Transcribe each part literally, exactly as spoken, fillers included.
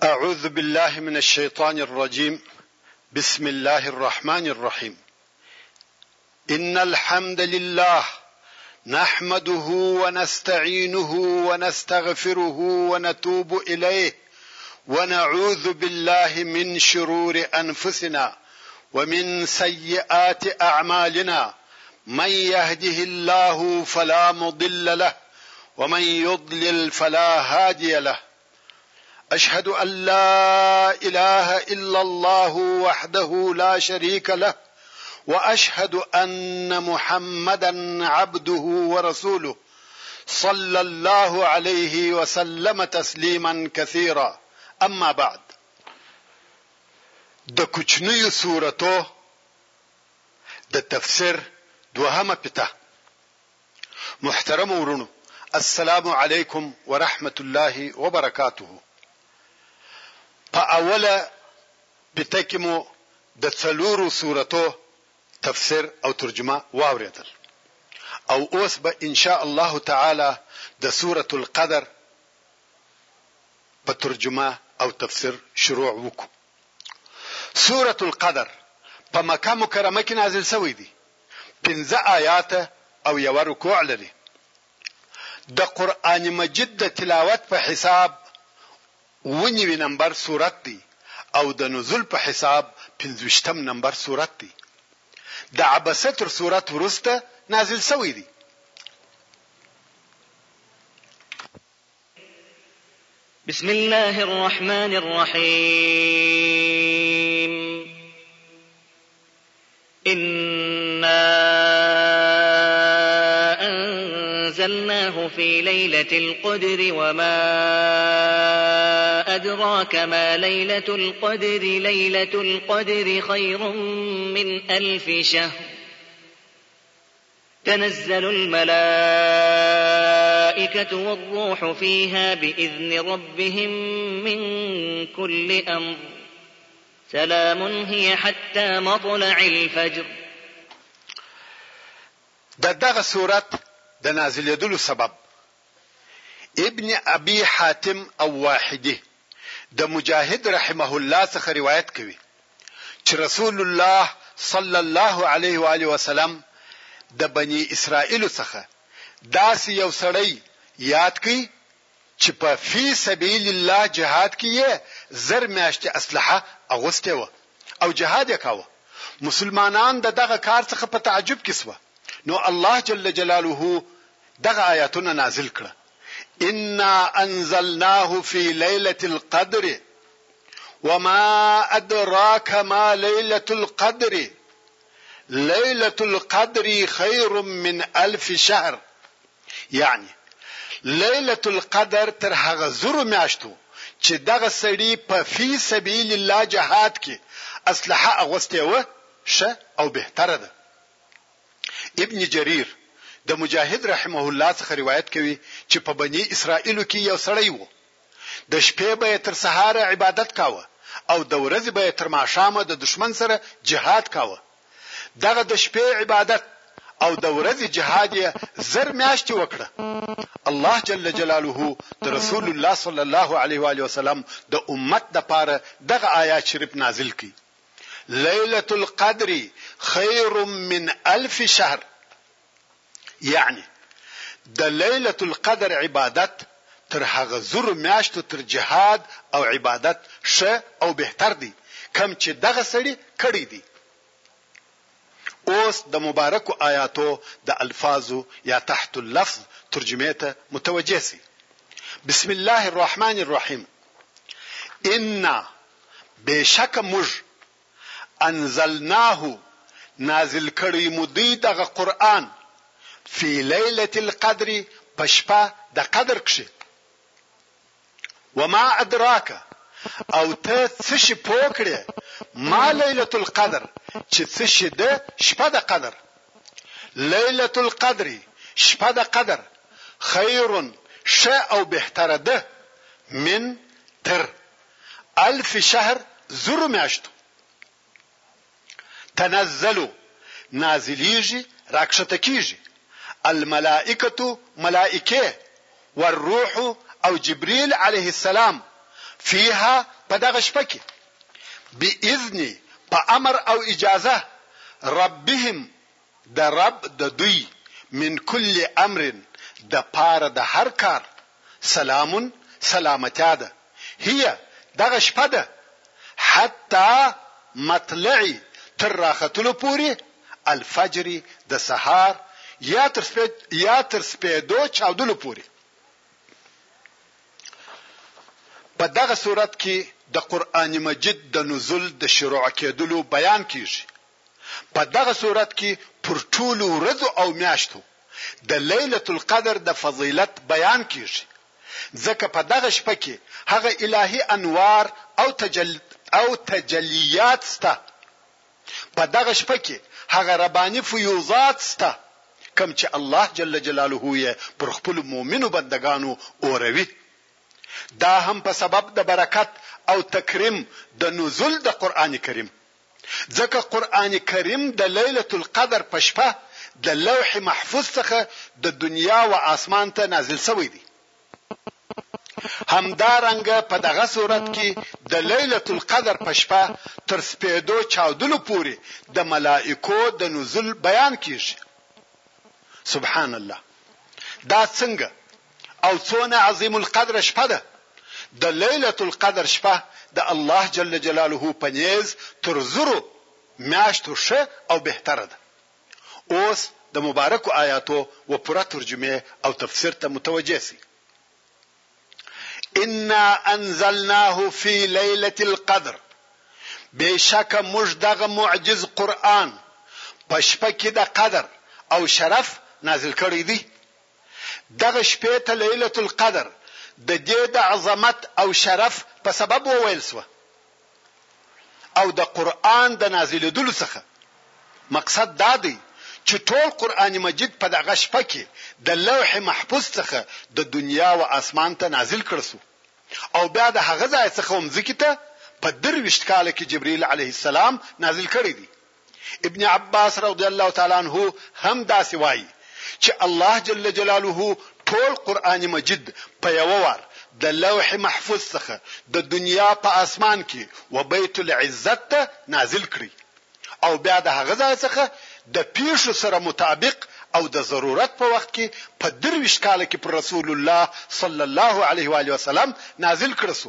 أعوذ بالله من الشيطان الرجيم. بسم الله الرحمن الرحيم. إن الحمد لله نحمده ونستعينه ونستغفره ونتوب إليه ونعوذ بالله من شرور أنفسنا ومن سيئات أعمالنا، من يهده الله فلا مضل له ومن يضلل فلا هادي له. أشهد أن لا إله إلا الله وحده لا شريك له، وأشهد أن محمدا عبده ورسوله صلى الله عليه وسلم تسليما كثيرا. أما بعد، د کوچنیو سورتو د تفسیر دوهمه پته. محترم ورونو، السلام علیکم ورحمت الله وبرکاته. په اوله پته کې مو د څلورو سورتو تفسیر او ترجمه واوریدل، او اوس به ان شاء الله تعالی د سوره القدر په ترجمه او تفسیر شروع وکړو. سوره القدر په مکه مکرمه کې نازل شوې دي، پنځه آیات او یو رکوع لري. د قران مجید د تلاوت په حساب ونیوي نمبر سورت دی، او د نزول په حساب پنځوشتم نمبر سورت دی. د عبسه تر سورت ورسته نازل شوی دی. بسم الله الرحمن الرحيم. إنا أنزلناه في ليلة القدر وما أدراك ما ليلة القدر ليلة القدر خير من ألف شهر تنزل الملائكة والروح فيها بإذن ربهم من كل أمر سلام هي حتى مطلع الفجر. د دغه سورت د نازلېدلو سبب ابن ابي حاتم او واحده د مجاهد رحمه الله څخه روایت کوي چې رسول الله صلی الله علیه و آله وسلم د بنی اسرائیل څخه داس یو سړی یاد کړي چې په فی سبیل الله جهاد کې زر میاشتې اسلحه اغوسته و او جهاد وکاوه. مسلمانان د دغه کار څخه په تعجب کې سو، نو الله جل جلاله دغه آیاتونه نازل کړه. إنا أنزلناه في ليلة القدر وما أدراك ما ليلة القدر ليلة القدر خير من ألف شهر. يعني ليلة القدر تر هغه زرو میاشتو چې دغه سړی په فی سبیل الله جهاد کې اسلحه اغوسته و شه او بهتره ده. ابن جرير د مجاهد رحمه الله څخه روایت کوي چې په بنی اسرائیل کې یو سړی وو، د شپې به تر سهار عبادت کاوه او د ورځې به تر ماښامه د دشمن سره جهاد کاوه. دغه د شپې عبادت او د ورځې جهاد یې زر میاشتې وکړه. الله جل جلاله د رسول الله صلی الله علیه و آله وسلم د امت د پاره دغه آیات شریف نازل کړي. ليلة القدر خير من ألف شهر. يعني د ليلة القدر عبادت تر هغه زر میاشتو تر جهاد او عبادت شه او بهتر دي کم چې دغه سړي کړی دي. اوس د مبارکو آیاتو د الفاظو یا تحت اللفظ ترجمه ته متوجه سي. بسم الله الرحمن الرحيم. إنا بشک مج انزلناه نازل کړی مودی دغه قرآن فی لیلة القدر پشپا د قدر کښې. وما ادراک او ته څه شي پوکړې ما لیلة القدر چې څه شي د شپه د قدر. لیلة القدر شپه د قدر خیر ش او بهتره ده من تر الف شهر زرو میاشتو. تنزلو نازلیږي راکشته کیږي الملائکه ملائکه والروح او جبريل عليه السلام فيها په دغه شپه کې باذن په امر او اجازه ربهم د رب د دوی من کل امر د پاره د هر کار سلام سلامتی ده هي دغه شپه ده حتی مطلع تر راختلو پوری الفجر د سحر یا تر سپید یا تر سپیدو چاودلو پوری. په دغه صورت کې د قران مجید د نزول د شروع کېدلو بیان کیږي. په دغه صورت کې پر ټولو ورځو او میاشتو د ليله القدر د فضیلت بیان کیږي ځکه په دغه شپه کې هغه الهي انوار او تجل او تجلیات سته. په دغه شپه کې هغه رباني فیوضات سته کوم چې الله جل جلاله یې پر خپل مؤمنو بندگانو اوروي. دا هم په سبب د برکت او تکریم د نزول د قران کریم ځکه قران کریم د ليله القدر په شپه د لوح محفوظ څخه د دنیا او اسمان ته نازل شوی دی. همدارنګ په دغه صورت کې د ليله القدر په شپه تر سپیدو چاودلو پورې د ملائکو د نزول بیان کیږي. سبحان الله. دا څنګه او څونه عظیم القدر شپه ده. د ليله القدر شپه د الله جل جلاله په نيز تر زرو میاشتو شه او بهتره ده. اوس د مبارکو آیاتو و پوره ترجمه او تفسیر ته متوجه سي. انا انزلناه في ليله القدر بشک موږ دغه معجز قران په شپه کې د قدر او شرف نازل کړی دی. دغه شپه ته ليله القدر د دې د عظمت او شرف په سبب وویل سو او د قران د نازلېدلو څخه مقصد دا دی چې ټول قران مجید په دغه شپه کې د لوح محفوظ څخه د دنیا او اسمان ته نازل کړسو او بیا د هغه ځای څخه مځکې ته په درويشت کال کې جبرئیل علیه السلام نازل کړی دی. ابن عباس رضی الله تعالی عنہ هم دا سی وایي چې الله جل جلاله ټول قران مجید په یو وار د لوح محفوظ څخه د دنیا په اسمان کې و بیت العزت ته نازل کړی او بیا د هغه ځای څخه د پیښو سره مطابق او د ضرورت په وخت کې په درويش کال کې پر رسول الله صلی الله علیه و علیه وسلم نازل کړسو.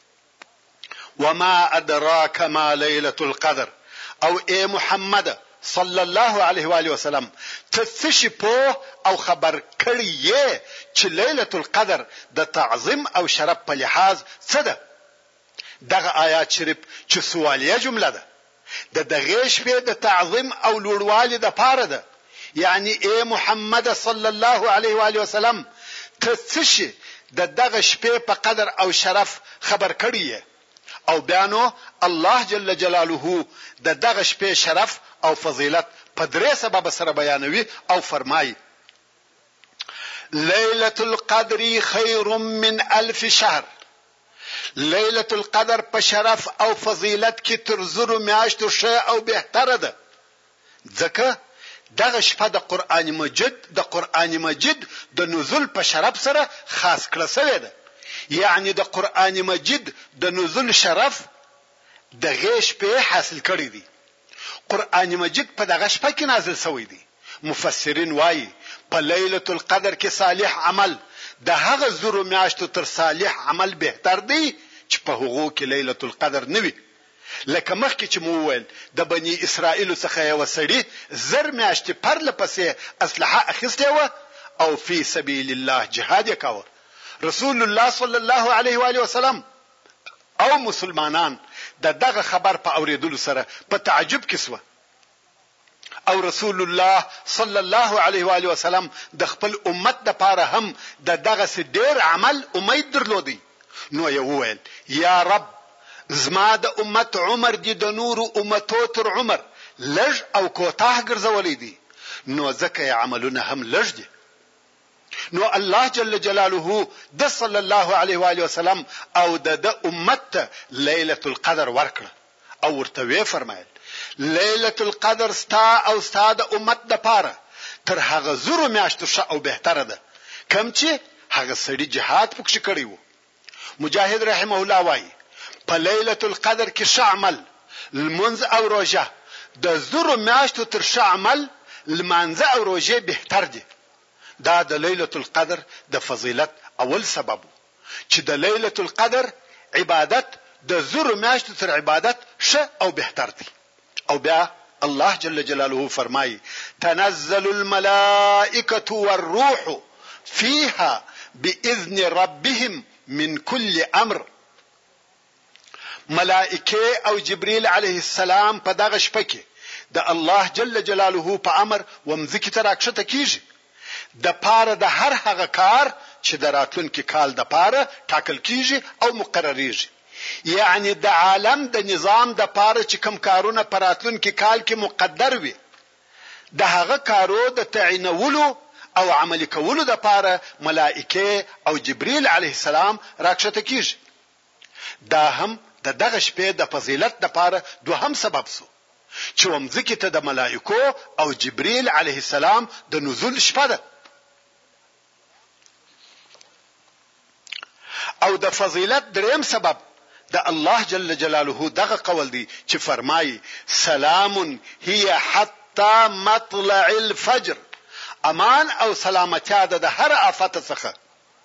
وما ادراک ما ليله القدر او اے محمد صلی الله علیه و علیه وسلم ته څه په او خبر کړی یې چې ليله القدر د تعظیم او شرف په لحاظ څه ده. دغه آیات شریف چې سوالیه جمله ده د دغه شپې د تعظیم او لوړوالي د پاره ده. یعنی اے محمد صلی الله علیه و علیه وسلم ته څه د دغه شپې په قدر او شرف خبر کړی او بیانو الله جل جلاله د دغه شپې شرف او فضیلت په درې سبب سره بیانوي او فرمایي ليله القدر خير من الف شهر. ليله القدر په شرف او فضیلت کې تر زرو میاشتو شه او بهتره ده ځکه دغه شپه د قران مجید د قران مجید د نزول په شرف سره خاص کړه شوی ده. یعنی د قران مجید د نزول شرف د غیش په حاصل کړی دی. قران مجید په دغه شپه کې نازل شوی دی. مفسرین وایي په ليله القدر کې صالح عمل د هغه زرو میاشتو تر صالح عمل بهتر دی چې په هغو کې ليله القدر نه وي. لکه مخکې چې مو ویل د بني اسرائیل څخه یو سړی زر میاشتې پرله پسې اسلحه اخیسته و او فی سبیل الله جهاد وکاوه. رسول الله صلی الله علیه و آله وسلم او مسلمانان د دغه خبر په اوریدلو سره په تعجب کې سو او رسول الله صلی الله علیه و آله وسلم د خپل امت د پاره هم د دغه ډیر عمل امید درلودي. نو یې وویل یا رب زما د امت عمر دي د نور امتو تر عمر لږ او کوتاه ګرځولې دي نو ځکه عملونه هم لږ دي. نو الله جل جلاله د صلی الله علیه و آله وسلم او د امت ليله القدر ورکړه او ورته وی فرمایل ليله القدر ستا او ستا د امت د پاره تر هغه زرو میاشتو شه او بهتره ده کوم چې هغه سړي جهاد پکښ کړی وو. مجاهد رحمه الله وایي په ليله القدر کې ښه عمل المنز او روزه د زرو میاشتو تر ښه عمل المنز او روزه بهتر دي. دا د ليله القدر د فضیلت اول سبب چې د ليله القدر عبادت د زرو میاشتو تر عبادت ښه او بهتر دي. او بیا الله جل جلاله فرمایي تنزل الملائکه والروح فيها باذن ربهم من كل امر. ملائکه او جبريل عليه السلام په دغه شپه کې د الله جل جلاله په امر ومځکه ته راکښته کیږي د پاره د هر هغه کار چې د راتلونکي کال د پاره ټاکل کیږي او مقرریږي. یعنی د عالم د نظام د پاره چې کوم کارونه پر راتلونکي کال کې مقدر وي د هغه کارو د تعینولو او عملي کولو د پاره ملائکه او جبريل عليه السلام راکښته کیږي. دا هم د دغه شپې د فضیلت د پاره دوهم سبب سو چې ومځکه ته د ملائکه او جبريل عليه السلام د نزول شپه ده. او د فضیلت دریم سبب د الله جل جلاله دغه قول دی چې فرمایي سلام هي حتى مطلع الفجر. امان او سلامتیا ده د هر آفت څخه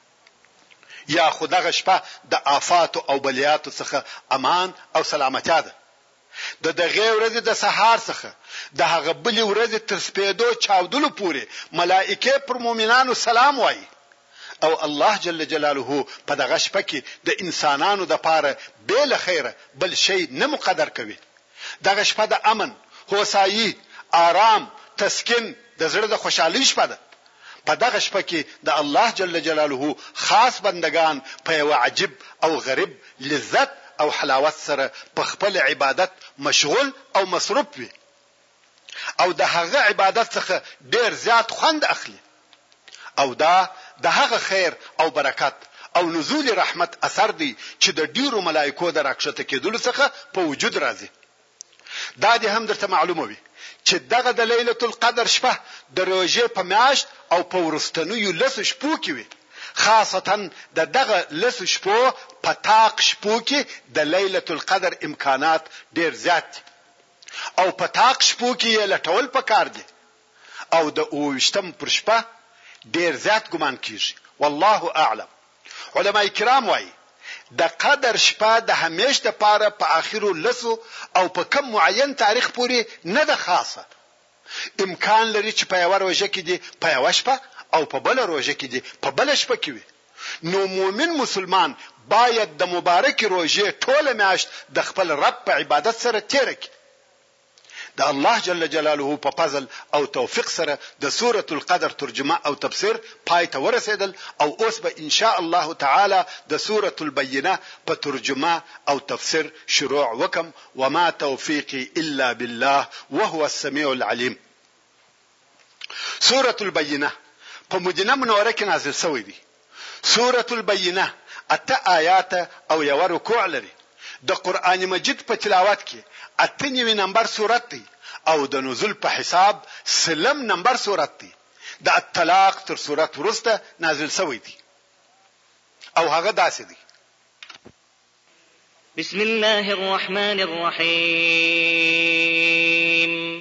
یا خدغه شپه د آفات او بلیات څخه امان او سلامتیا ده. د دغه ورځې د سحر څخه د هغه بلې ورځې تر سپېدو چاودلو پورې ملائکه پر مؤمنانو سلام وایي. او الله جل جلاله په دغه شپه کې د انسانانو د پاره بل خیره بل شی نه مقدر کوي. دغه شپه د امن، هوسایي، آرام، تسکین د زړه د خوشحالي شپه ده. په دغه شپه کې د الله جل جلاله خاص بندگان په یو عجیب او غریب لذت او حلاوت سره په خپل عبادت مشغول او مصروف وي او د هغه عبادت څخه ډیر زیات خوند اخلي. او دا د هغه خیر او برکت او نزول رحمت اثر دی چې د ډیرو ملائکو د راکښته کېدلو څخه په وجود راځي. دا دې هم درته معلومه وي چې دغه د ليله القدر شپه د روزه په میاشت او په ورستنیو لس شپو کې وي. خاصتا د دغه لس شپو په تاق شپو کې د ليله القدر امکانات ډیر زیات دي او په تاق شپو کې یې لټول پکار دي او د اوشتم پر شپه ډیر زیات ګمان کیږي. والله اعلم. علماء کرام وایي د قدر شپه د همیش د پاره په اخیرو لسو او په کم معین تاریخ پورې نه ده خاصه. امکان لري چې په یو روزه کې دی په یو شپه او په بل روزه کې دی په بل شپه کې وي. نو مؤمن مسلمان باید د مبارک روزه ټوله میاشت د خپل رب په عبادت سره تیر کړي. د الله جل جلاله په فضل او توفیق سره د سوره القدر ترجمه او تفسیر پای ته ورسېدل او اوس به ان شاء الله تعالی د سوره البینه په ترجمه او تفسیر شروع وکم. وما توفیقی الا بالله وهو السميع العليم. سوره البینه په مدینه منوره کې نازل شوې ده. سوره البینه اته آیات او یو رکوع لري. د قران مجید په تلاوت کې اته نیمه نمبر سورت دی او د نزول په حساب سلم نمبر سورت دی. د الطلاق تر سورت ورسته نازل شوی دی او هغه داسې دی. بسم الله الرحمن الرحيم.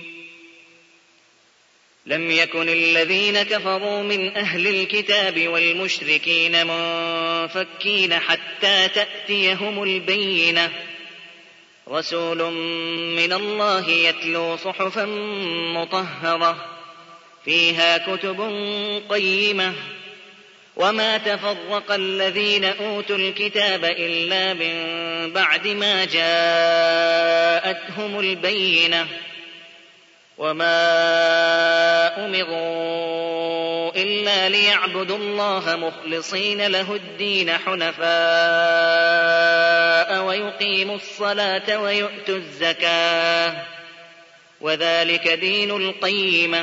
لم يكن الذين كفروا من أهل الكتاب والمشركين منفكين حتى تأتيهم البينة. رسول من الله يتلو صحفا مطهرة فيها كتب قيمة. وما تفرق الذين أوتوا الكتاب إلا من بعد ما جاءتهم البينة. وما أمروا إلا ليعبدوا الله مخلصين له الدين حنفاء ويقيموا الصلاة ويؤتوا الزكاة وذلك دين القيمة.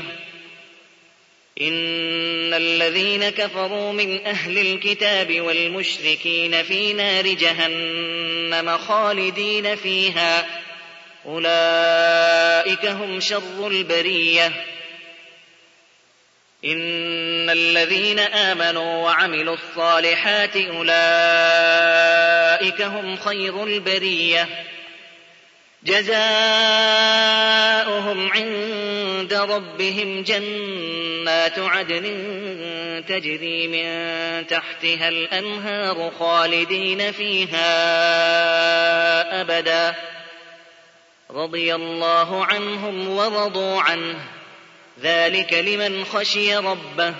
إن الذين كفروا من أهل الكتاب والمشركين في نار جهنم خالدين فيها أولئك هم شر البرية. إن الذين آمنوا وعملوا الصالحات أولئك هم خير البرية جزاؤهم عند ربهم جنات عدن تجري من تحتها الأنهار خالدين فيها أبدا رضي الله عنهم ورضوا عنه ذلك لمن خشي ربه.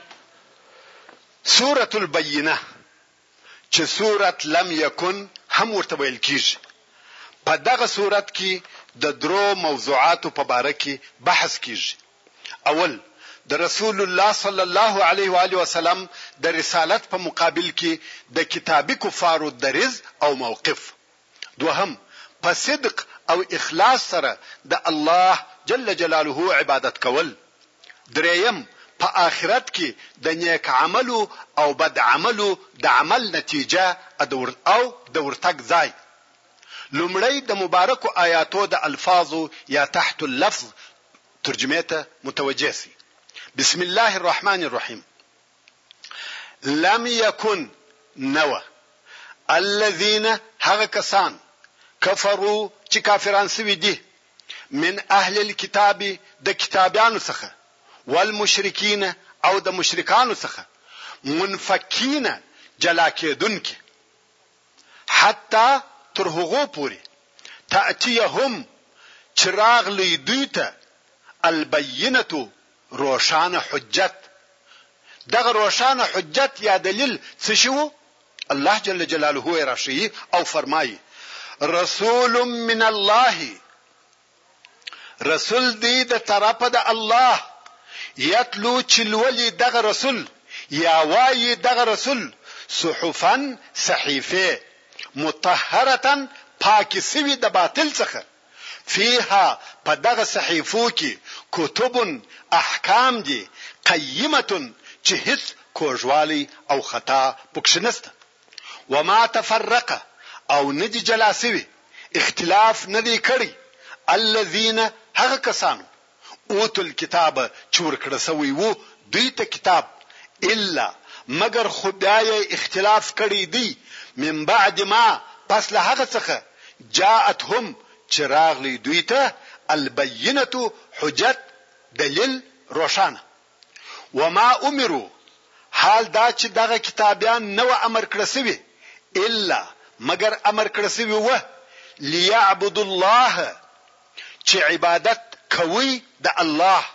سورة البینه چې سورة لم یکن هم ورته ویل کیږي. په دغه سورت کې د درو موضوعاتو په باره کې بحث کیږي. اول د رسول الله صلی الله علیه و آله وسلم د رسالت په مقابل کې د کتابي کفارو درز او موقف. دوهم په صدق او اخلاص سره د الله جل جلاله عبادت کول. دریم په آخرت کې د نیک عملو او بد عملو د عمل نتیجه او د ورتګ ځای. لومړی د مبارکو آیاتو د الفاظو یا تحت اللفظ ترجمه ته متوجه سي. بسم الله الرحمن الرحيم. لم يكن نو الذين هغه کسان کفروا چې کافران سوي دي من اهل الكتاب د کتابیانو څخه والمشرکین او د مشرکانو څخه منفکین جلا کېدونکي حتی تر هغو پوري تأتيهم چراغ لیدویته البینه روشان حجت. دغه روشان حجت یا دلیل څه شو؟ الله جل جلاله راشي او فرمایي رسول من الله، رسول دی د طرفه د الله، یتلو چلولی دغه رسول یا وای دغه رسول صحفا صحیفه مطهره پاک سوی د باطل څخه فيها په دغه صحیفو کې کتب احکام دي قیمه چې هیڅ کوژوالی او خطا پکښ نشته. وما تفرق او ندی جلاسوي اختلاف ندی کړی الذين هغه کسانو اوتل کتاب چور کړه سوی وو دوی ته کتاب الا مگر خدای اختلاف کړی دی من بعد ما پس له هغه څخه جاءتهم چراغ لی دوی ته البینه حجت دلیل روشانه. وما امروا حال دا چې دغه کتابیان نو امر کړی سوی الا مگر امر کړی سوی و ليعبدوا الله چې عبادت کوي د الله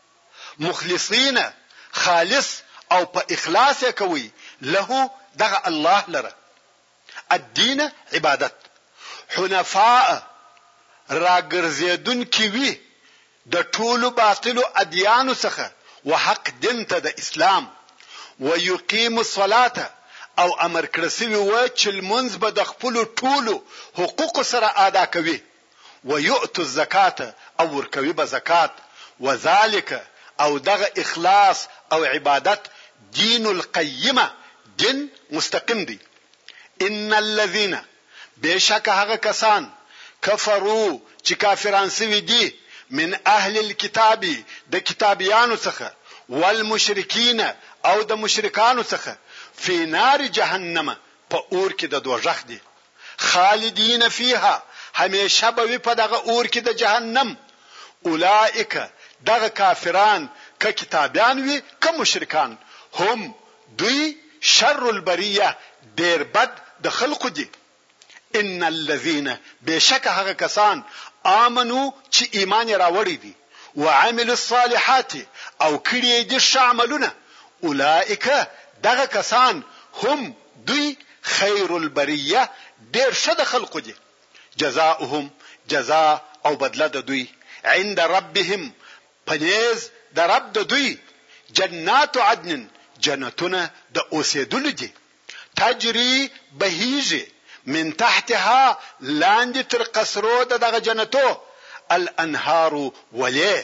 مخلصین خالص او په اخلاص کوي له دغه الله لره الدين عبادت حنفاء راګرزیدون کی وی د ټولو باطلو ادیانو څخه وحق دین ته د اسلام ويقيم الصلاه او امر کړسوي و چې المنځ به د خپل ټولو حقوق سره ادا کوي ويؤتوا الزکات او ورکوي به زکات وذالک او دغه اخلاص او عبادت دین القیمه دین مستقیم دی. ان الذين بشک هغه کسان کفروا چې کافران سوي دي من اهل الكتاب د کتابیانو څخه والمشرکین او د مشرکانو څخه فی نار جهنم په اور کې د دوزخ دي خالدین فیها همیشه به په دغه اور کې د جهنم. اولئک دغه کافران ک کتابیان وي ک مشرکان هم دوی شر البریه ډیر بد د خلقو دي. ان الذين بشک هغه کسان امنو چې ایمان راوړي دي وعملوا الصالحات او کړي دي شاملونه اولئک دغه کسان هم دوی خیر البریه ډیر شد خلقو دي. جزاؤهم جزاء او بدله د دوی عند ربهم پنيز د رب د دوی جنات عدن جنتونه د اوسېدل دي تجري بهيجه من تحتها لاندې تر قصرو دغه جنتو الانهار ولي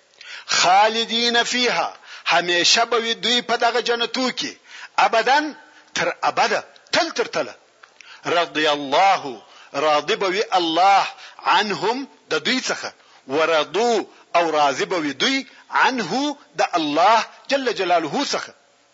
خالدين فيها همیشه به دوی په دغه جنتو کې ابدا تر ابدا تل تر تل. رضي الله راضي به الله عنهم د دوی څخه ورضو او راضي به دوی عنه د الله جل جلاله څخه.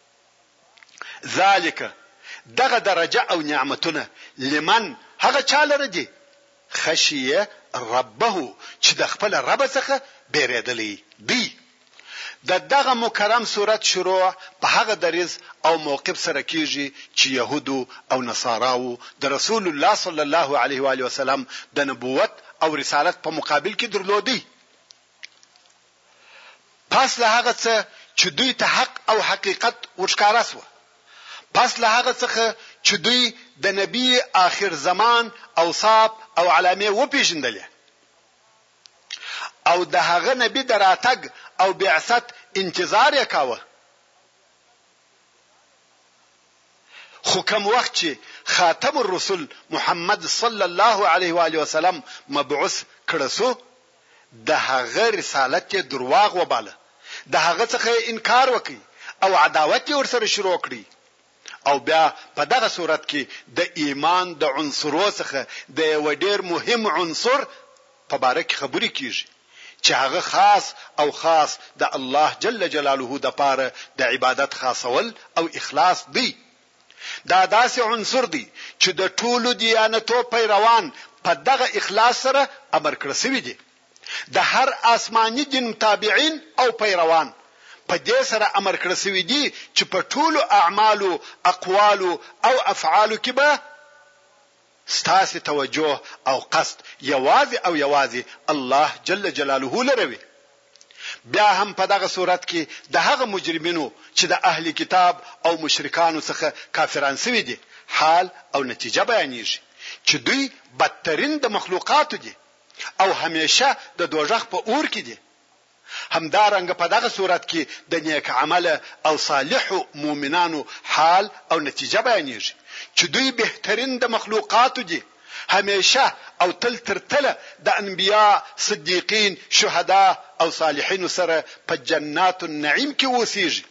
ذالک دغه درجه او نعمتونه لمن هغه چاله ردي خشیه ربه چې د خپل رب څخه بیریدلی دی. د دغه مکرم صورت شروع په هغه دریز او موقف سره کیږي چې يهودو او نصاراو د رسول الله صلی الله علیه و علیه وسلم د نبوت او رسالت په مقابل کې درلودي. پس له هغه څه چې دوی ته حق او حقیقت ورښکاره شو، پس له هغه څخه چې دوی د نبی آخر زمان اوصاف او علامې وپیژندلې او د هغه نبی دراتګ او بعثت انتظار یې کاوه، خو کوم وخت چې خاتم الرسل محمد صلی الله علیه و آله وسلم مبعوث کړه سو د هغه رسالت درواغ وباله، د هغه څخه انکار وکړي او عداوت ورسره شروع کړي. او بیا په دغه صورت کې د ایمان د عنصرو څخه د یو ډیر مهم عنصر په اړه کې خبرې کیږي چې هغه خاص او خاص د الله جل جلاله د پاره د عبادت خاصول او اخلاص دی. دا داسې عنصر دی چې د ټولو دیانتو پیروان په دغه اخلاص سره امر کړی شوی دی. د هر آسماني دین تابعین او پیروان په دې سره امر کړی شوی دی چې په ټولو اعمالو اقوالو او افعالو کې به ستاسو توجه او قصد یوازې او یوازې الله جل جلاله لروي. بیا هم په دغه صورت کې د هغه مجرمینو چې د اهلی کتاب او مشرکانو څخه کافران شوی دي حال او نتیجه بیانېږي چې دوی بدترین د مخلوقاتو دي او همیشه د دوزخ په اور کې دي. همدارنګ په دغه صورت کې د نیک عمل او صالح مؤمنانو حال او نتیجه بیانېږي چې دوی بهترین د مخلوقاتو دي، همیشه او تل تر تله د انبیاء، صدیقین، شهدا او صالحین سره په جنات النعیم کې اوسېږي.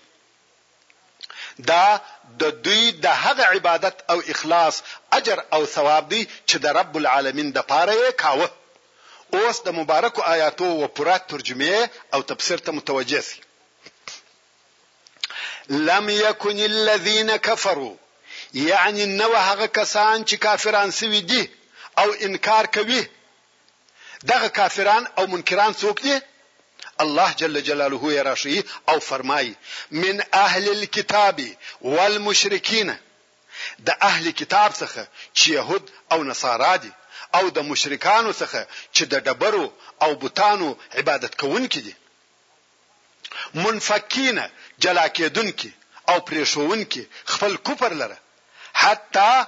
دا د دوی د هغه عبادت او اخلاص اجر او ثواب دی چې د رب العالمین د پاره یې کاوه. اوس د مبارکو آیاتو و پوره ترجمه او تفسیر ته متوجه شئ. لم يكن الذين كفروا یعنی نو هغه کسان چې کافران سوي دي او انکار کوي. دغه کافران او منکران څوک دي؟ الله جل جلاله یې راشي او فرمایي من اهل الكتاب والمشرکین، د اهل کتاب څخه چې يهود او نصارا دي او د مشرکانو څخه چې د ډبرو او بوتانو عبادت کوونکي دي. منفکین جلا کېدونکي او پریښوونکي خپل کفر لره حتی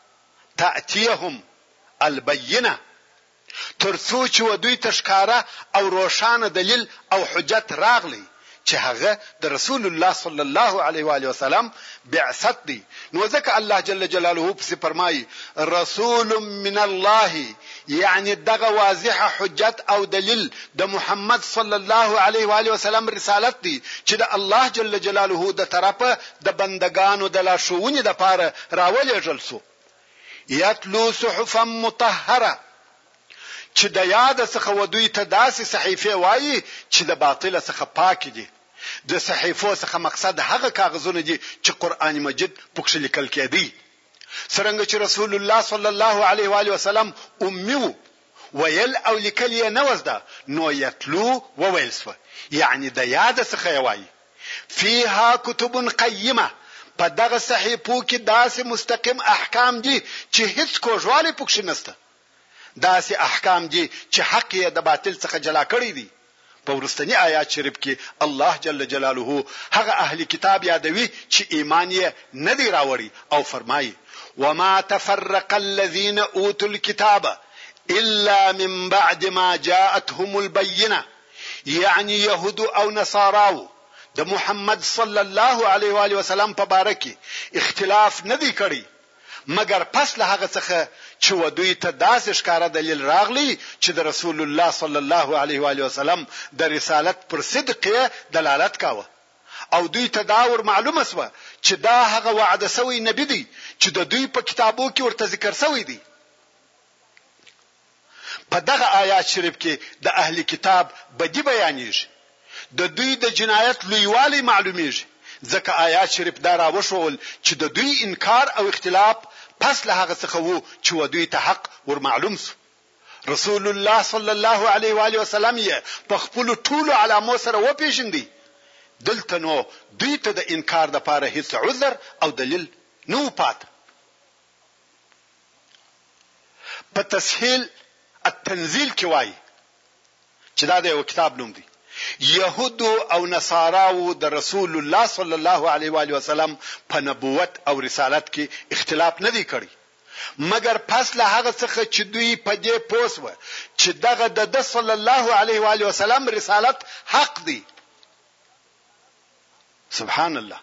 تأتیهم البینه، ترڅو چې ودوی تشکاره او روشانه دلیل او حجت راغلی چې هغه د رسول الله صلی الله علیه و آله وسلم بعثت دی. نو ځکه الله جل جلاله په فرمایي رسول من الله، یعنی دغه واضحه حجت او دلیل د محمد صلی الله علیه و آله وسلم رسالت دی چې د الله جل جلاله د طرفه د بندگانو د لاشوونې د پاره راولېږل سو. یتلو صحفا مطهره، چې د یاد څخه ودوی ته داسې صحیفه وایي چې د باطل څخه پاک دي. د صحیفو څخه مقصد هغه کاغذونه دي چې قران مجید پکښ لیکل کېدی. څنګه چې رسول الله صلی الله علیه و آله وسلم امي ویل او لیکل یې نه وزده، نو یتلو وویل سو، یعنی د یاد څخه وایي. فيها کتب قیمه، په دغه صحیفو کې داسې مستقیم احکام دي چې هیڅ کوژواله پکښ نشته. داسې احکام دي چې حق یې د باطل څخه جلا کړی دي. په ورستنی آیات شریف کې الله جل جلاله هغه اهل کتاب یادوي چې ایمان یې نه دی راوړي او فرمایي وما تفرق الذين اوتوا الكتاب الا من بعد ما جاءتهم البينه، یعنی يهود او نصاراو د محمد صلی الله علیه و آله وسلم په باره کې اختلاف نه دی کړی مگر پس له هغه څخه چې ودوی ته داسې ښکارا دلیل راغلی چې د رسول الله صلی الله علیه و آله وسلم د رسالت پر صدق دلالت کاوه او دوی ته دا ور معلومه سو چې دا هغه وعده سوی نبی دی چې د دوی په کتابو کې ورته ذکر سوی دی. په دغه آیات شریف کې د اهلی کتاب بدی بیانېږي. د دوی د جنایت لویوالی معلومیږي ځکه آیات شریف دا راوښول چې د دوی انکار او اختلاف پس له هغه څخه وو چې و دوی ته حق ور معلوم سو رسول الله صلی الله علیه و آله وسلم یې په خپل ټولو علامو سره و پیژندي دلته نو دوی ته د انکار د پاره هیڅ عذر او دلیل نو پات په تسهیل التنزيل کې وایي چې دا د یو کتاب نوم دی يهود او نصاراو د رسول الله صلی الله علیه و آله وسلم په نبوت او رسالت کې اختلاف نه دی کړی مګر پس له هغه څخه چې دوی په دې پوسوه چې دغه د صلی الله علیه و آله وسلم رسالت حق دی سبحان الله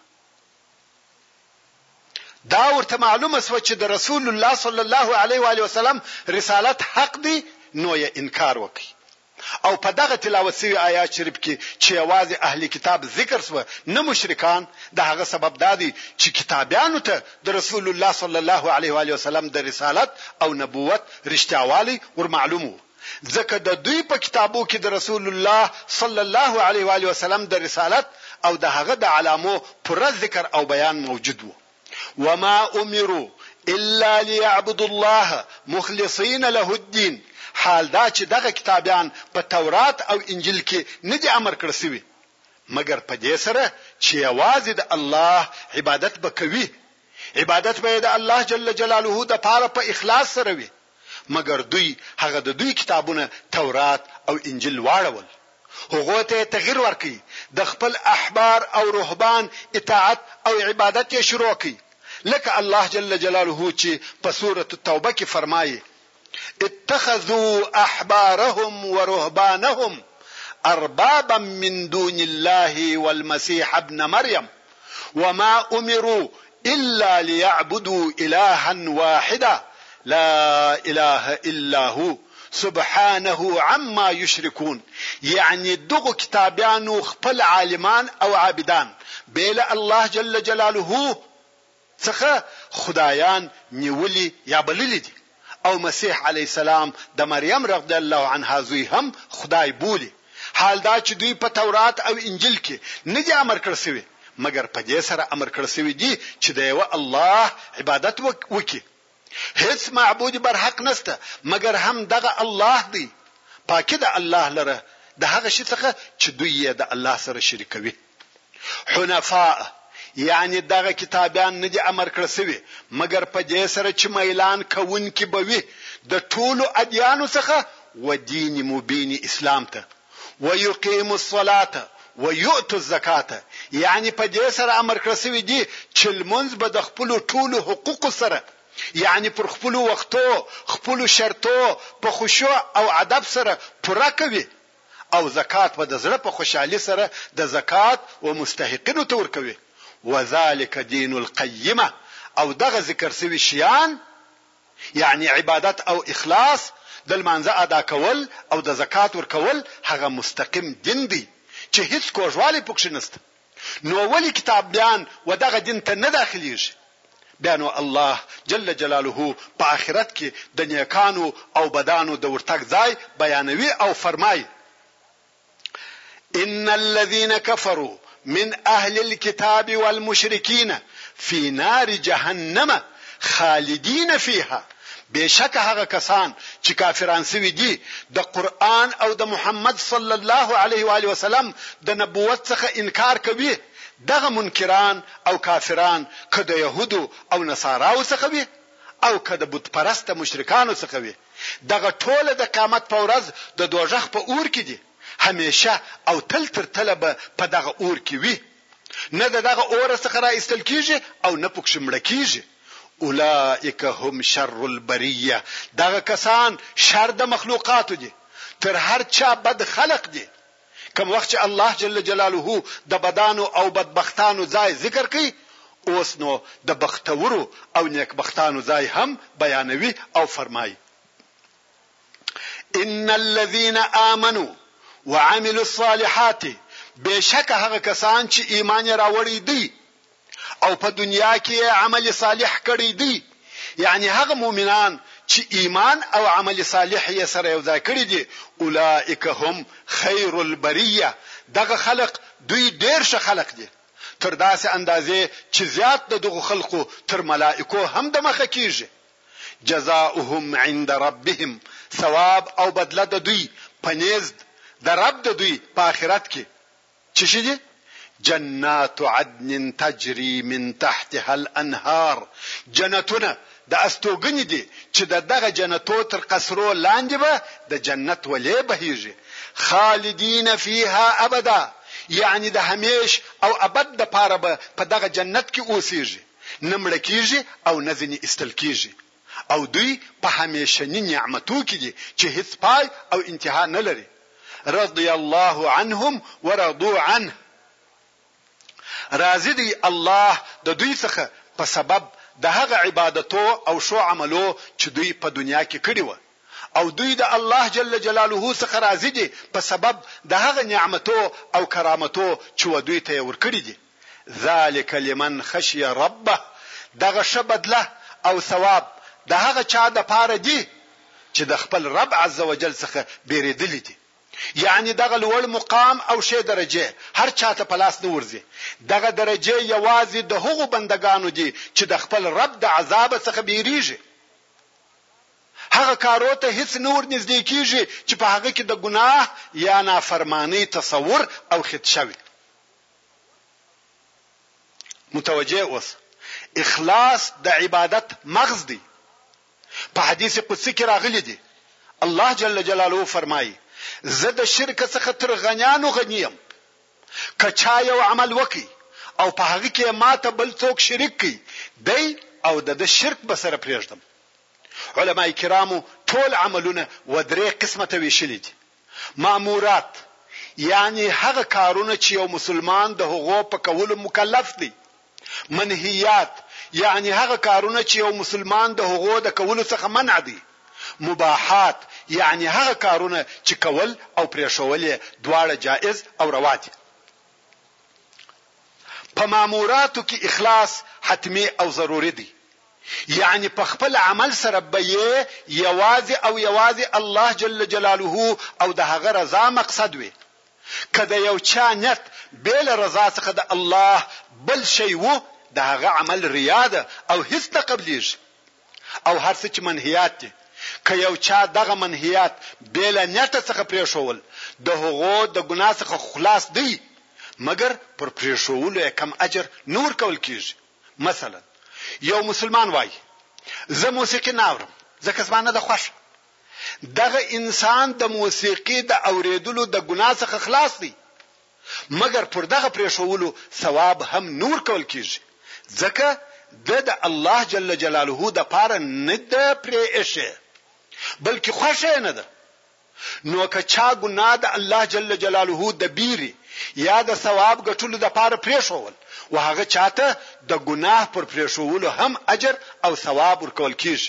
دا ورته معلومه سو چې د رسول الله صلی الله علیه و آله وسلم رسالت حق دی نو یې انکار وکړي او په دغه تلاوت شوی آیات شریف کې چې आवाज اهلی کتاب ذکر سو نه مشرکان د هغه سبب دادي چې کتابیانو ته د رسول الله صلی الله علیه و آله وسلم د رسالت او نبوت رښتیاوالي ور معلومو ځکه د دوی په کتابو کې د رسول الله صلی الله علیه و آله وسلم د رسالت او د هغه د علامو پر ذکر او بیان موجود وو وما امروا الا ليعبدوا الله مخلصين له الدين حال دا چې دغه کتابیان په تورات او انجیل کې نه دي امر کړی شوی مګر په دې سره چې आवाज د الله عبادت وکوي عبادت به د الله جل جلاله د پاره په اخلاص سره وي مګر دوی هغه د دوی کتابونه تورات او انجیل واړول هغه ته تغییر ورکړي د خپل احبار او رهبان اطاعت او عبادت یې شروع کړي لکه الله جل جلاله چې په سوره التوبه کې فرمایي اتخذوا احبارهم ورهبانهم اربابا من دون الله والمسيح ابن مريم وما امروا الا ليعبدوا الها واحدا لا اله الا هو سبحانه عما يشركون يعني دغه کتابیانو خپل عالمان او عابدان بیل الله جل جلاله څخه خدایان نیولي یا بللی دي او مسیح علی السلام د مریم رضی الله عنها زوی هم خدای بولی حال دا چې دوی په تورات او انجیل کې نه دي امر کړی شوی مګر په دې سره امر کړی شوی دي چې د یو الله عبادت وکړي هیڅ معبود بر حق نسته مګر هم دغه الله دی پاکه د الله لره د هغه شي څخه چې دوی د الله سره شریکوي حنفاء یعنی دغه کتابیان نه دي امر کړی شوی مګر په دې سره چې میلان کوونکی بوي د ټولو ادیانو څخه و دین مبین اسلام ته ويقيم الصلاه ويؤتوا الزکات یعنی په دې سره امر کړی شوی دي چې المنځ به د خپل ټولو حقوق سره یعنی پر خپل وختو خپل شرطو په خشوع او ادب سره پوره کوي او زکات په د زړه په خوشحالي سره د زکات او مستحقینو ته ورکوي وذلك دين القيمه او دغه ذکر سوي شیان یعنی عبادت او اخلاص د المنځه ادا کول او د زکات ورکول هغه مستقیم دین دی چې هیڅ کوژوالی پکښ نشته نو ولی کتاب بیان و دغه دین ته نه داخليږي بیانو الله جل جلاله په آخرت کې د نیکانو او بدانو د ورتګ ځای بیانوي او فرمایي ان الذين كفروا من اهل الكتاب والمشركين في نار جهنم خالدين فيها بشک هغه کسان چې کافران سوي دي د قران او د محمد صلی الله علیه و آله وسلم د نبوت څخه انکار کوي دغه منکران او کافران کده يهودو او نصاراو څخه وي او کده بت پرست مشرکانو څخه وي دغه ټول د قیامت په ورځ د دوزخ په اور کې دي همیشه او تل تر طلبه په دغه اور کې وي نه دغه اور څخه را استل کیږي او نه پکښ مړ کیږي اولئک هم شر البریه دغه کسان شر د مخلوقات دي تر هر چا بد خلق دي کوم وخت چې الله جل جلاله د بدانو او بدبختانو ځای ذکر کوي اوس نو د بختورو او نیکبختانو ځای هم بیانوي او فرمایي ان الذين امنوا وعملوا الصالحات بشک هغه کسان چې ایمان راوړي دي او په دنیا کې عمل صالح کړی دي یعنی هغه مؤمنان چې ایمان او عمل صالح یې سره یو ځای کړی دي اولئک هم خیر البریه دغه خلق دوی ډیر ښه خلق دي تر داسې اندازې چې زیات د دغه خلقو تر ملائکو هم د مخه کیږي جزاؤهم عند ربهم ثواب او بدله د دوی پنيز د رب د دوی په آخرت کې چې شي جنات عدن تجري من تحتها الانهار جنتونه د استوګنې دي چې دغه جنتو تر قصرو لاندې به د جنت ولې بهيږي خالدین فيها ابدا یعنی د همیش او ابد د پاره به په دغه جنت کې اوسېږي نمړ کېږي او نزنی استل کېږي او دوی په همیشنی نعمتو کې دي چې هیڅ پای او انتها نه لري رضی الله عنهم ورضوا عنه راضی دی الله د دوی څخه په سبب د هغه عبادتو او شو عملو چې دوی په دنیا کې کړی و او دوی د الله جل جلاله څخه راضی دي په سبب د هغه نعمتو او کرامتو چې دوی ته ورکړي دي ذالک لمن خشی ربه دغه شبدله او ثواب د هغه چا د پاره دي چې د خپل رب عزوجل څخه بیریدلی دي یعنی دغه لوړ مقام او شی درجه هر چاته په لاس نه ورځي دغه درجه یوازې د هغو بندگانو دي چې د خپل رب د عذاب څخه بیریږي هغه کارو ته هیڅ نور نږدې کیږي چې په هغه کې د ګناه یا نافرمانی تصور او خدشوي متوجه اوس اخلاص د عبادت مغز دی په حدیث قدسی کې راغلی دی الله جل جلاله فرمایي زه د شرک څخه تر غنیانو غنیم کچا یو عمل وکي او په هغه کې ماته بل څوک شریک کی دی او د شرک به سره پریږدم علماء کرامو ټول عملونه و درې قسمه ویشلي دي مامورات یعنی هغه کارونه چې یو مسلمان د حقوق په کولو مکلف دی منهیات یعنی هغه کارونه چې یو مسلمان د حقوق د کولو څخه منع دي مباحات یعنی هغه کارونه چې کول او پرېښول دواړه جائز او روا دي په ماموراتو کې اخلاص حتمی او ضروری دی یعنی په خپل عمل سره به یوازې او یوازې الله جل جلاله او د هغه رضا مقصد وي کله یو چا نیت بل رضا څخه د الله بل شی وو د هغه عمل ریاده او هیڅ تقبلیږي او هر څه چې منهیات دي که یو چا دغه منهیات بل نیت څخه پریښول د هغو د ګناه څخه خلاص دی مګر پر پریښولو کم اجر نور کول کیږي مثلا یو مسلمان وای زه موسیقي ناورم ځکه زما نه د خوښ دغه انسان د موسیقي د اوریدلو د ګناه څخه خلاص دی مګر پر دغه پریښولو ثواب هم نور کول کیږي ځکه د الله جل جلاله د پاره نه د پریښه بلکې خوښه نه ده نو که چا ګناه د الله جل جلاله د بیري یا د ثواب ګټلو د پاره پریښول وهغه چاته د ګناه پر پریښولو هم اجر او ثواب ورکول کیږي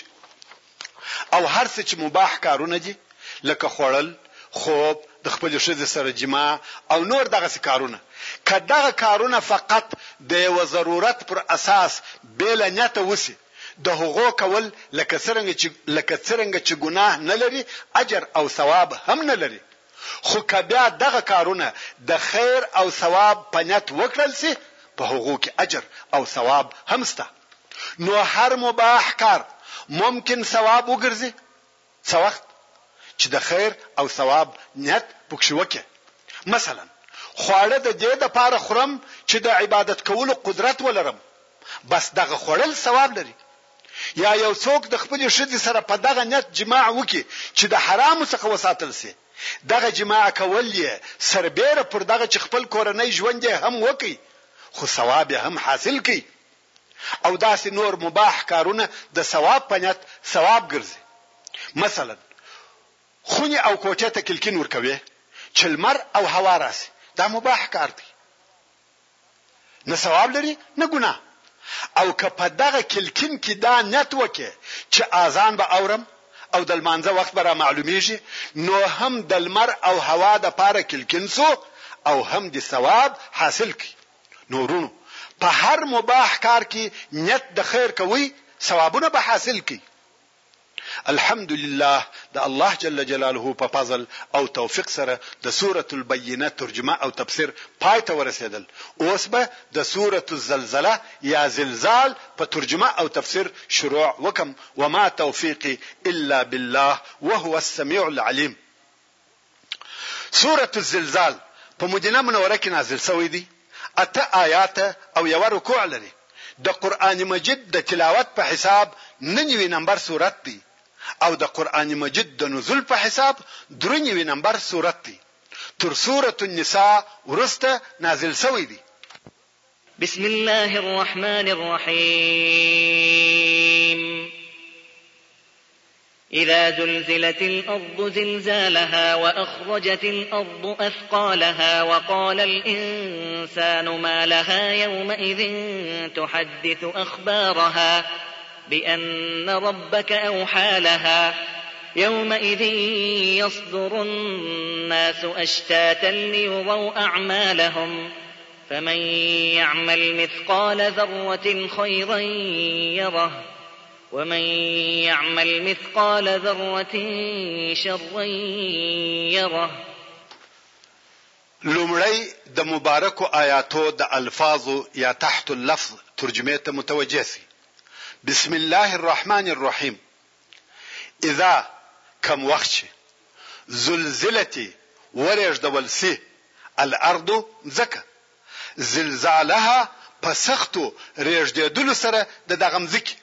او هر څه چې مباح کارونه دي لکه خوړل خوب د خپل ښځې سره جما او نور دغه کارونه کداغه کارونه فقط د یو ضرورت پر اساس بل نیت وسی د هغو کول لکه څنګه چې لکه څنګه چې ګناه نه لري اجر او ثواب هم نه لري خو کبیا دغه کارونه د خیر او ثواب په نیت وکړل سي په هغو کې اجر او ثواب هم سته نو هر مباح کار ممکن ثواب وګرځي څو وخت چې د خیر او ثواب نیت پکښ وکړي مثلا خواړه د دې د پاره خورم چې د عبادت کولو قدرت ولرم بس دغه خوړل ثواب لري یا یو څوک د خپل شذ سره په دغه نیت جماع وکي چې د حرامو څخه وساتل سي دغه جماع کول یې سربېره پر دغه چې خپل کورنۍ ژوند هم وکي خو ثواب هم حاصل کی او داسې نور مباح کارونه د ثواب په نیت ثواب ګرځي مثلا خونی او کوټه ته کلکین ورکوي چې لمر او هوا راسي دا مباح کار دی نه ثواب لري نه ګناه او که په دغه کلکین کې دا نیت وکي چې اذان به اورم او د لمانځه وخت به را معلومیږي نو هم د لمر او هوا د پاره کلکین سو او هم د ثواب حاصل کی نورونو په هر مباح کار کې نیت د خیر کوي ثوابونه به حاصل کی الحمدلله د الله جل جلاله په فضل او توفیق سره د سوره البینه ترجمه او تفسیر پای ته ورسېدل. اوس به د سوره الزلزله یا زلزال په ترجمه او تفسیر شروع وکم. وما توفیقی الا بالله وهو السميع العليم. سوره الزلزال په مدینه منوره کې نازل شوې دي. اته آیات او یو رکوع لري. د قران مجید د تلاوت په حساب ننوي نمبر سورت دی او د قران مجید د نزول په حساب درنوي نمبر سورت دی. تر سوره النساء ورسته نازل شوې دي. بسم الله الرحمن الرحيم إذا زلزلت الأرض زلزالها وأخرجت الأرض أثقالها وقال الإنسان ما لها يومئذ تحدث أخبارها بأن ربك أوحى لها يومئذ يصدر الناس أشتاتا ليروا أعمالهم فمن يعمل مثقال ذرة خيرا يره ومن يعمل مثقال ذرة شرا يره. لومړی د مبارکو آیاتو د الفاظو یا تحت اللفظ ترجمه ته متوجه سي. بسم الله الرحمن الرحيم. اذا كم وخت زلزلتي ورجدول سي الارض زکه زلزالها پسختو رجددل سره د دغم زکی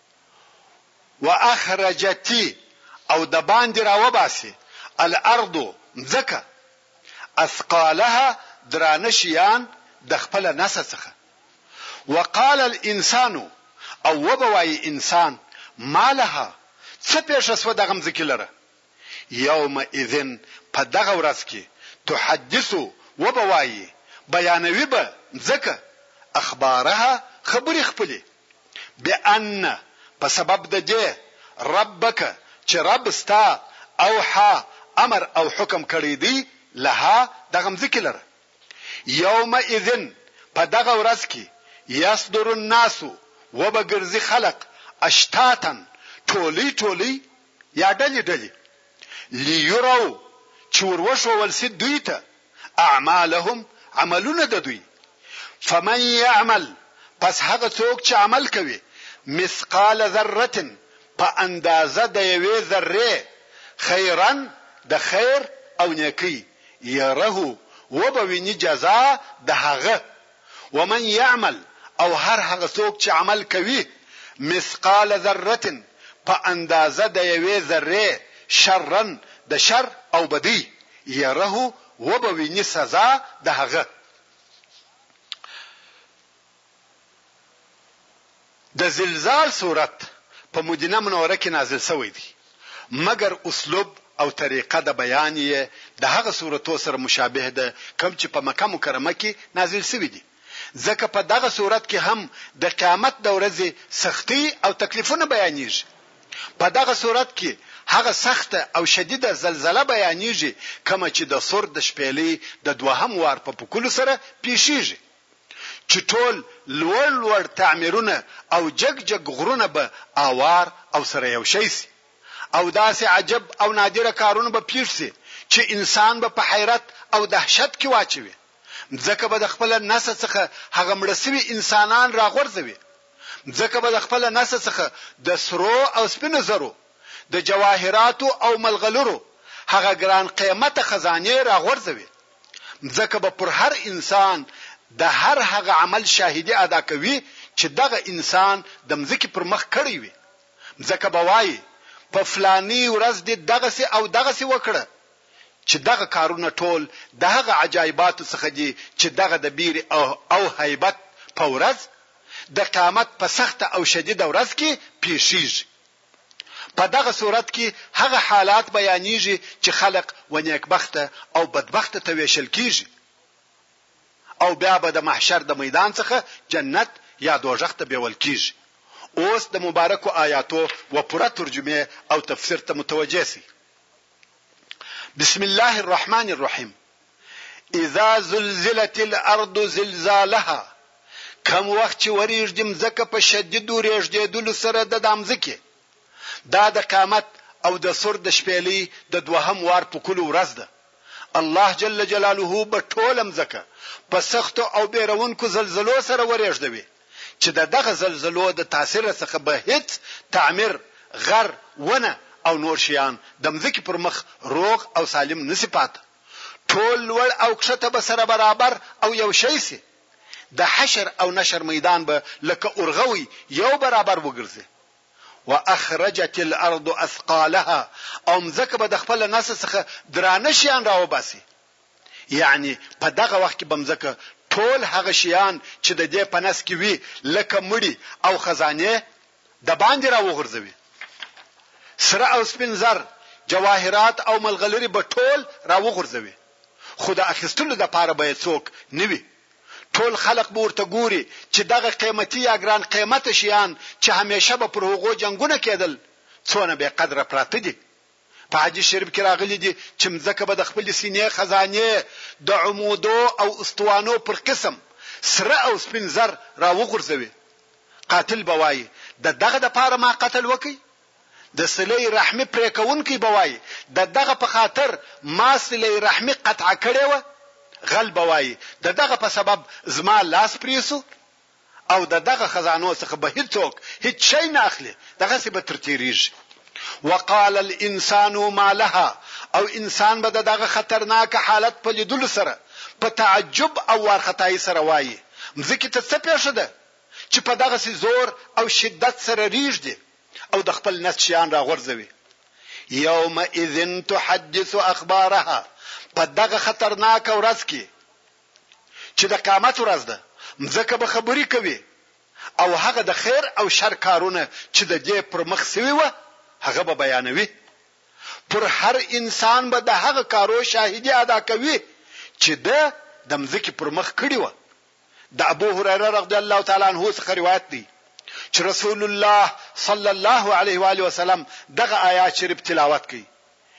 واخرجتي او د باندې راوباسي الارض زکه اثقالها درانشيان د خپل نس څخه. وقال الانسان او وبوي انسان ما لها څه پېښه سو د غم ذکلره. یوم اذن په دغه ورځ کې تحدثو وبوي بیانوي به ځکه اخبارها خبري خپلې بان په سبب د دې ربک چې رب ستا اوحى امر او حکم کړی دی لها دغه ذکلره. یوم اذن په دغه ورځ کې یصدر الناس وبګرځي خلق اشتاتن ټولي ټولي یا ډلې ډلې ليروا چور وشو ولسي دوی ته اعمالهم عملونه د دوی. فمن يعمل پس هغه څوک چې عمل کوي مثقال ذره په اندازه د یوې ذره خیرن د خیر او نیکی يره وبویني جزاء د هغه. ومن يعمل او هر هغه څوک چې عمل کوي مثقال ذره په اندازه د یوې ذره شرن د شر او بدی يره وبویني سزا د هغه. د زلزال صورت په مدینه منوره کې نازل شوی دی مګر اسلوب او طریقه د بیان یې د هغه صورتو سره مشابه ده کوم چې په مکه مکرمه کې نازل شوی دی. ځکه په دغه صورت کې هم د قیامت د ورځې سختی او تکلیفونه بیانېږي. په دغه صورت کې هغه سخت او شدیده زلزلہ بیانېږي کوم چې د سور د شپېلې د دوهم وار په پکول سره پیښیږي چې ټول لوړ لوړ تعمیرونه او جګ جګ غرونه به اوار او سره یو شي سي او داسې عجب او نادره کارونه به پیښ سي چې انسان به په حیرت او دهشت کې واچوي. ځکه به د خپل نس څخه هغه مړسوي انسانان راغورځوي. ځکه به د خپل نس څخه د سرو او سپینو زرو د جواهرات او ملغلرو هغه ګران قیمته خزانه راغورځوي. ځکه به پر هر انسان د هر هغه عمل شاهدی ادا کوي چې دغه انسان د مځکې پر مخ کړی وي. ځکه به وایي په فلانی ورځ دې دغه سي او دغه سي وکړه چې دغه کارونه ټول دغه عجایبات څخه دي چې دغه د بیر او او هیبت په ورځ د قیامت په سخت او شدید ورځ کې پیښیږي. په دغه صورت کې هغه حالات بیانېږي چې خلق و نیکبخته او بدبخته ته ویشل کیږي او بیا به د محشر د میدان څخه جنت یا دوزخ ته بیول کیږي. اوس د مبارکو آیاتو و پوره ترجمه او تفسیر ته متوجه سي. بسم الله الرحمن الرحيم. اذا زلزلت الارض زلزالها کم وخت چې وریږدم زکه په شدید ورېږدېدل سره د دامځکه دا د قیامت او د سر د شپېلې د دوهم وار په کولو ورځ ده. الله جل جلاله به ټول مزکه په سخت او بیرونکو زلزلو سره ورېږدوي چې د دغه زلزلو د تاثیر څخه به هیڅ تعمیر غر ونه او نور شیان د مزکی پر مخ روغ او سالم نسی پات. ټول ور او کښته به سره برابر او یو شی سي. د حشر او نشر میدان به لکه اورغوي یو برابر وګرځي. واخرجت الارض اثقالها او مزکه به د خپل نس څخه درانه شیان راو باسي. یعنی په دغه وخت کې بمزکه ټول هغه شیان چې د دې په نس کې وي لکه مړی او خزانه د باندې راو غورځوي. سره او سپین زر جواهرات او ملغلری به ټول راو غورځوي. خو د اخیستلو د پاره به څوک نوي. ټول خلق به ورته ګوري چې دغه قیمتي یا ګران قیمت شیان چې همیشه به پر هغو جنگونه کېدل څونه به قدر پراته دي. په حدیث شریف کې راغلي دي چې مزکه به د خپل سینې خزانه د عمودو او اسطوانو پر قسم سره او سپین زر راو غورځوي. قاتل بوای د دغه د پاره ما قتل وکي. د صله رحمی پرې کوونکی بوای د دغه په خاطر ما صله رحمی قطع کړي و. غل بوای د دغه په سبب زما لاس پریسو او د دغه خزانو څخه به هیڅوک هیڅ شي نه اخلي. دغه څه به ترتیریږي. وقال الانسان ما لها او انسان به دغه خطرناک حالت په لیدلو سره په تعجب او ورختای سره وایي مزکی ته څه پېښه ده چې په دغه سي زور او شدت سره ریږدي او د خپل نس شیان را غورځوي. یوم اذن تحدث اخبارها په دغه خطرناک ورځ کې چې د قیامت ورځ ده مزکه به خبري کوي او هغه د خیر او شر کارونه چې د دې پر مخ سوي و هغه به بیانوي. پر هر انسان به د هغه کارو شاهدی ادا کوي چې د د مزکی پر مخ کړی و. د ابو هريره رضی الله تعالی عنہ څخه روایت دی چې رسول الله صلی الله علیه و آله وسلم دغه آیات شریف تلاوت کړي.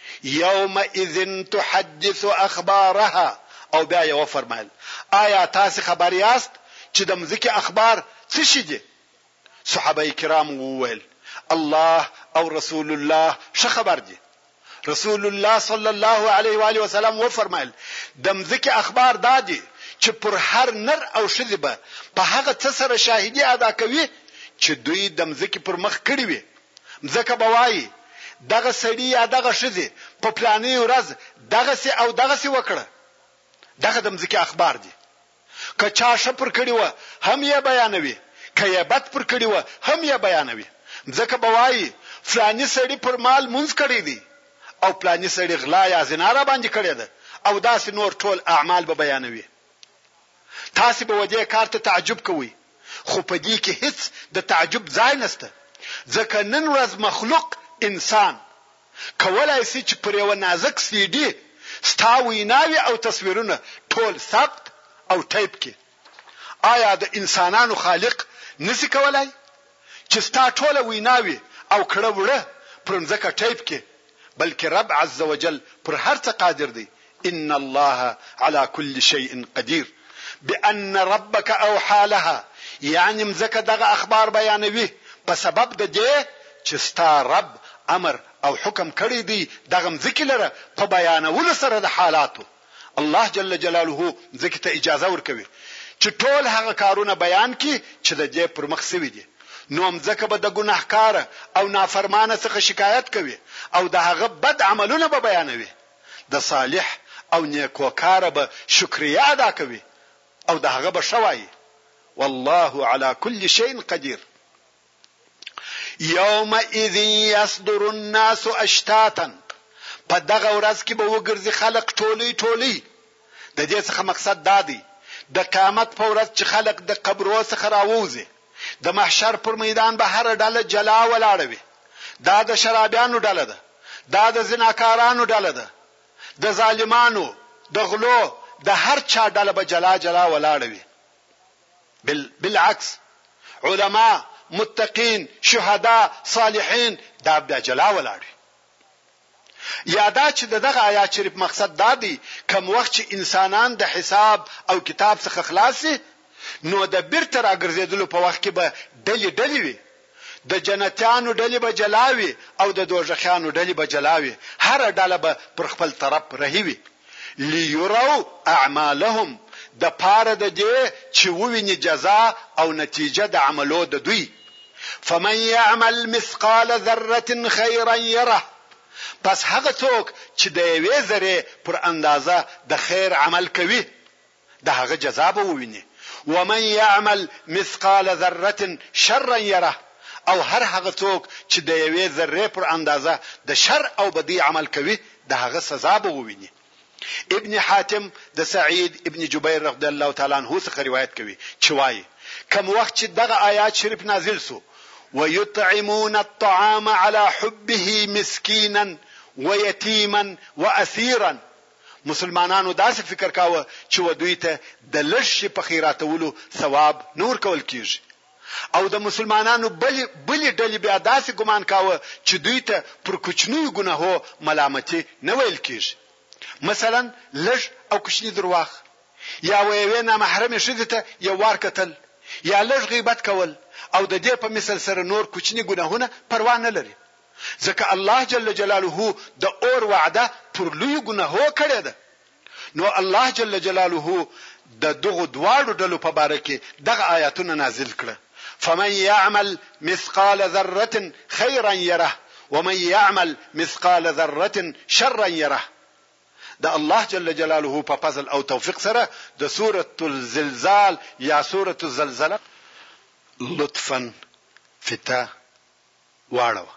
یوم اذن تحدث اخبارها او بیا یې فرمایل آیا تاسو خبر یاست چې د مزکی اخبار څه شي دي؟ صحابه کرام وویل الله او رسول الله څه خبر دي؟ رسول الله صلی الله علیه و آله وسلم و فرمایل د مزکی اخبار دادي چې پر هر نر او شذبه په هغه څه سره شاهدی ادا کوي چې دوی د مزکی پر مخ کړی وي. مزکه بوایي دغه سړی یا دغه شذې په پلانې ورځ دغه سي او دغه سي وکړه. دغه د مزکی اخبار دي. که چا شپر کړی و هم یې بیانوي، که یې بد پر کړی و هم یې بیانوي. مزکه بوایي فلانی سړی پر مال منځ کړی دی او فلانی سړی غلا یا زنا را باندې کړی ده او داسې نور ټول اعمال به بیانوي. تاسو به ودی کار ته تعجب کوئ خو په دې کې هیڅ د تعجب ځای نشته ځکه نن ورځ مخلوق انسان کولای شي چې پر یو نازک سی ډي ستاوي ناوي او تصویرونه ټول ثبت او ټایپ کې. آیا د انسانانو خالق نسی کولای چې ستا ټوله ویناوي او کړه وړه پرمځکه ټایپ کې؟ بلکې رب عز وجل پر هر څه قادر دی. ان الله على كل شيء قدير بان ربك اوحى لها. یعنی مزکه دغه اخبار بیانوي په سبب د دې چې ستا رب امر او حکم کړی دی دغه مزکه لره په بیانولو سره د حالاتو. الله جل جلاله ځکه ته اجازه ورکوي چې ټول هغه کارونه بیان کړي چې د دې پر مخ سوي دي. نو مزکه به د ګناهکار او نافرمانه څخه شکایت کوي او د هغه بد عملونه به بیانوي. د صالح او نیکوکار به شکریا ادا کوي او د هغه به شوای والله على كل شيء قدير. يومئذ يصدر الناس اشتاتا. په دغه ورځ کې به وګرځي خلق ټولي ټولي. د دې څخه مقصد دا دی د قیامت په ورځ چې خلق د قبرو څخه راوځي د محشر پر میدان به هر ډله جلا ولاړوي. دا د شرابیانو ډله ده، دا د زناکارانو ډله ده، د ظالمانو د غلو د هر چا ډله به جلا جلا ولاړوي. بل بالعکس علماء متقین شهدا صالحین دا به جلا ولاړوي. یادا چې دغه آیات شریف مقصد دا دی کوم وخت چې انسانان د حساب او کتاب څخه خلاصي نو د بیرته راګرځیدلو په وخت کې به ډلې ډلې وي. د جنتیانو ډلې به جلاوي او د دوزخیانو ډلې به جلاوي هر ډله به پر خپل طرف رهوي ليروا اعمالهم د پاره د دې چې وویني جزاء او نتیجه د عملو د دوی فمن يعمل مثقال ذره خيرا يره پس هغه څوک چې د یوې ذره پر اندازه د خیر عمل کوي د هغه جزاء به وویني ومن يعمل مثقال ذره شرا يره او هر هغه څوک چې د یوې ذره پر اندازه د شر او بدی عمل کوي د هغه سزا به وویني ابن حاتم د سعید ابن جبیر رضی الله تعالی عنہ څخه روایت کوي چې وایي کوم وخت چې دغه آیات شریف نازل سو ويطعمون الطعام على حبه مسكينا ويتيما واسيرا مسلمانانو داسې فکر کاوه چې ودوی ته د لږ په خیراتولو ثواب نور کول کیږي او د مسلمانانو بل بل ډلې بیا داسې ګمان کاوه چې دوی ته پر کوچنیو ګناهو ملامتي نه ویل کیږي مثلا لږ او کوچنی درواغ یا ویوې نه محرم شې ته یو وار کتل یا لږ غیبت کول او د دې په مثال سره نور کوچنی ګناهونه پروا نه لري ځکه الله جل جلاله د اور وعده پر لوی ګناهو کړی ده نو الله جل جلاله د دغه دواړو ډلو په باره کې دغه آیاتونه نازل کړه فمن يعمل مثقال ذره خيرا يره ومن يعمل مثقال ذره شرا يره د الله جل جلاله په فضل او توفیق سره د سوره الزلزال یا سوره الزلزله لطفا فتا واړه